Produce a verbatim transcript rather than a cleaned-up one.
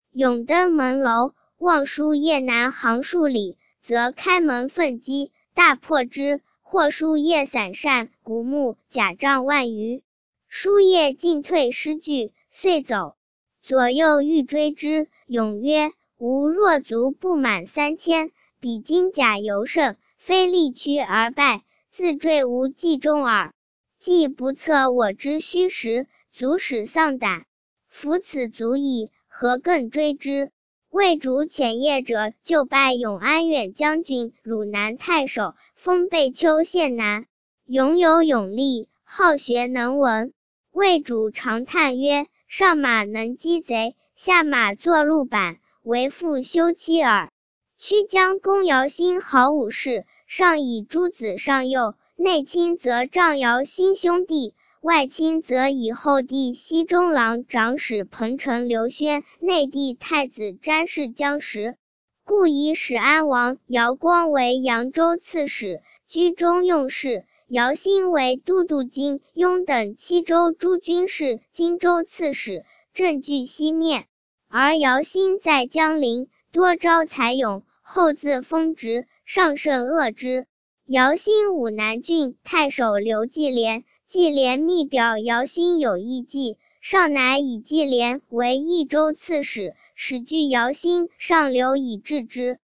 永登门楼，望书夜南行数里，则开门奋击，大破之。或书叶散散，古木甲丈万余。书叶进退失据，遂走。左右欲追之，咏曰：吾若卒不满三千，比金甲尤胜，非力屈而败，自坠无计中耳。既不测我之虚实，卒使丧胆。夫此足矣，何更追之？魏主遣业者就拜永安远将军、汝南太守，封贝丘县男。永有勇力，好学能文。魏主常叹曰：上马能击贼，下马作路板，为父休戚耳。曲江公姚兴好武士，上以诸子上幼，内亲则仗姚兴兄弟，外亲则以后弟西中郎长史彭城刘宣，内弟太子詹事将时，故以始安王姚光为扬州刺史，居中用事。姚兴为都督金、雍等七州诸军事、荆州刺史，政据西面。而姚兴在江陵，多招才勇，后自封职，上甚恶之。姚兴武南郡太守刘季廉，季廉密表姚兴有异计，上乃以季廉为益州刺史，使据姚兴，上留以治之。